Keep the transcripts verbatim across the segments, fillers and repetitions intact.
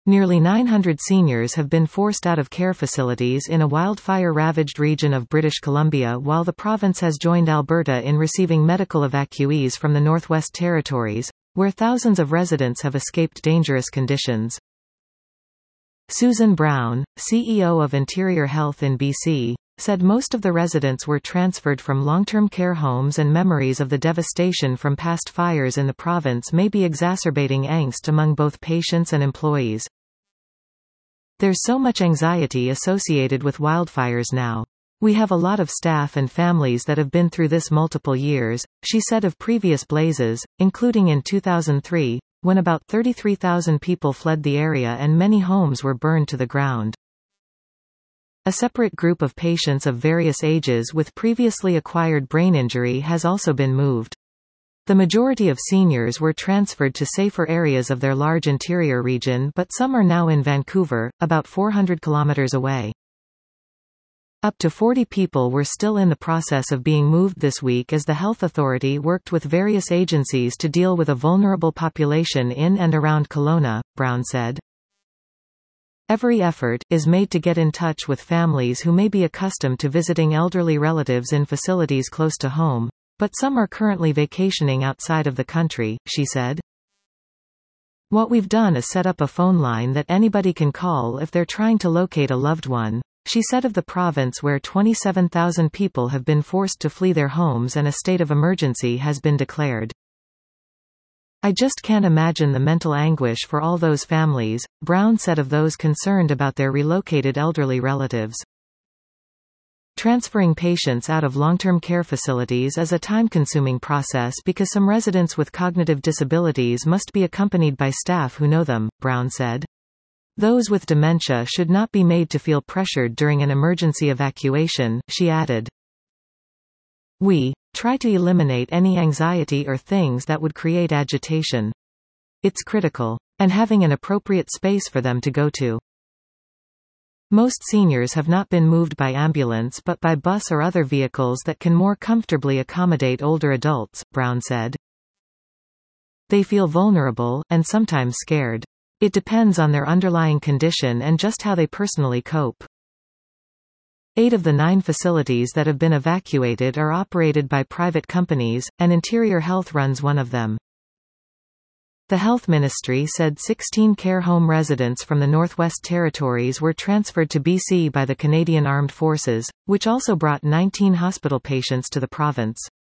Nearly nine hundred seniors have been forced out of care facilities in a wildfire-ravaged region of British Columbia, while the province has joined Alberta in receiving medical evacuees from the Northwest Territories, where thousands of residents have escaped dangerous conditions. Susan Brown, C E O of Interior Health in B C, said most of the residents were transferred from long-term care homes, and memories of the devastation from past fires in the province may be exacerbating angst among both patients and employees. There's so much anxiety associated with wildfires now. We have a lot of staff and families that have been through this multiple years, she said of previous blazes, including in two thousand three, when about thirty-three thousand people fled the area and many homes were burned to the ground. A separate group of patients of various ages with previously acquired brain injury has also been moved. The majority of seniors were transferred to safer areas of their large interior region, but some are now in Vancouver, about four hundred kilometers away. Up to forty people were still in the process of being moved this week as the health authority worked with various agencies to deal with a vulnerable population in and around Kelowna, Brown said. Every effort is made to get in touch with families who may be accustomed to visiting elderly relatives in facilities close to home, but some are currently vacationing outside of the country, she said. What we've done is set up a phone line that anybody can call if they're trying to locate a loved one, she said of the province where twenty-seven thousand people have been forced to flee their homes and a state of emergency has been declared. I just can't imagine the mental anguish for all those families, Brown said of those concerned about their relocated elderly relatives. Transferring patients out of long-term care facilities is a time-consuming process because some residents with cognitive disabilities must be accompanied by staff who know them, Brown said. Those with dementia should not be made to feel pressured during an emergency evacuation, she added. We try to eliminate any anxiety or things that would create agitation. It's critical. And having an appropriate space for them to go to. Most seniors have not been moved by ambulance but by bus or other vehicles that can more comfortably accommodate older adults, Brown said. They feel vulnerable, and sometimes scared. It depends on their underlying condition and just how they personally cope. Eight of the nine facilities that have been evacuated are operated by private companies, and Interior Health runs one of them. The Health Ministry said sixteen care home residents from the Northwest Territories were transferred to B C by the Canadian Armed Forces, which also brought nineteen hospital patients to the province.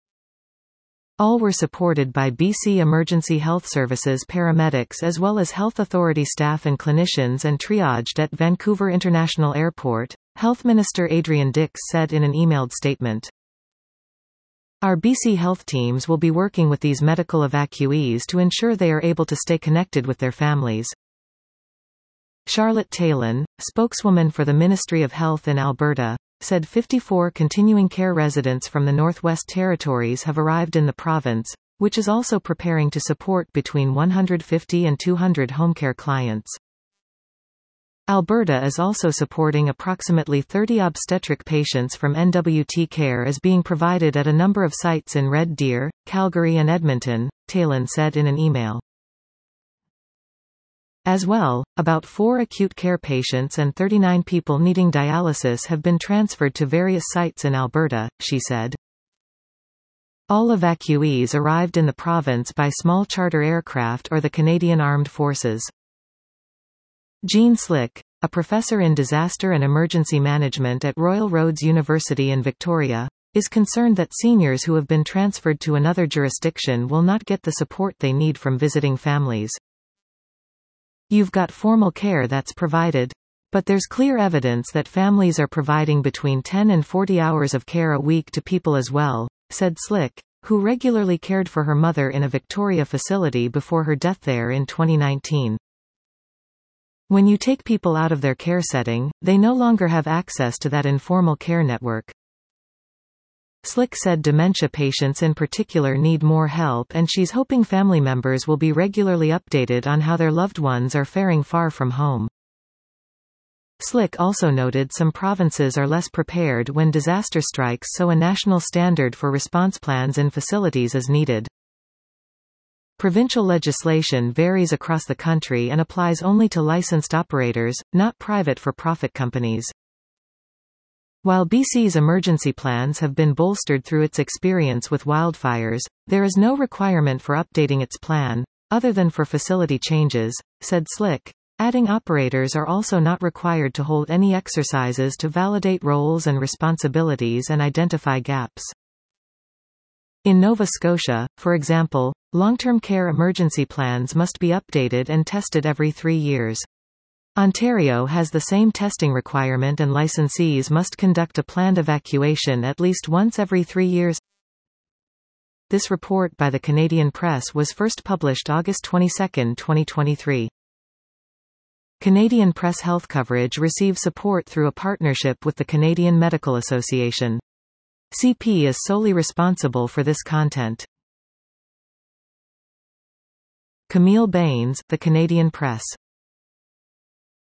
All were supported by B C Emergency Health Services paramedics as well as health authority staff and clinicians, and triaged at Vancouver International Airport, Health Minister Adrian Dix said in an emailed statement. Our B C health teams will be working with these medical evacuees to ensure they are able to stay connected with their families. Charlotte Talon, spokeswoman for the Ministry of Health in Alberta, said fifty-four continuing care residents from the Northwest Territories have arrived in the province, which is also preparing to support between one hundred fifty and two hundred home care clients. Alberta is also supporting approximately thirty obstetric patients from N W T Care as being provided at a number of sites in Red Deer, Calgary and Edmonton, Talon said in an email. As well, about four acute care patients and thirty-nine people needing dialysis have been transferred to various sites in Alberta, she said. All evacuees arrived in the province by small charter aircraft or the Canadian Armed Forces. Jean Slick, a professor in disaster and emergency management at Royal Roads University in Victoria, is concerned that seniors who have been transferred to another jurisdiction will not get the support they need from visiting families. You've got formal care that's provided, but there's clear evidence that families are providing between ten and forty hours of care a week to people as well, said Slick, who regularly cared for her mother in a Victoria facility before her death there in twenty nineteen. When you take people out of their care setting, they no longer have access to that informal care network. Slick said dementia patients in particular need more help, and she's hoping family members will be regularly updated on how their loved ones are faring far from home. Slick also noted some provinces are less prepared when disaster strikes, so a national standard for response plans in facilities is needed. Provincial legislation varies across the country and applies only to licensed operators, not private for-profit companies. While B C's emergency plans have been bolstered through its experience with wildfires, there is no requirement for updating its plan, other than for facility changes, said Slick, adding operators are also not required to hold any exercises to validate roles and responsibilities and identify gaps. In Nova Scotia, for example, long-term care emergency plans must be updated and tested every three years. Ontario has the same testing requirement and licensees must conduct a planned evacuation at least once every three years. This report by the Canadian Press was first published August twenty-second, twenty twenty-three. Canadian Press Health coverage receives support through a partnership with the Canadian Medical Association. C P is solely responsible for this content. Camille Bains, The Canadian Press.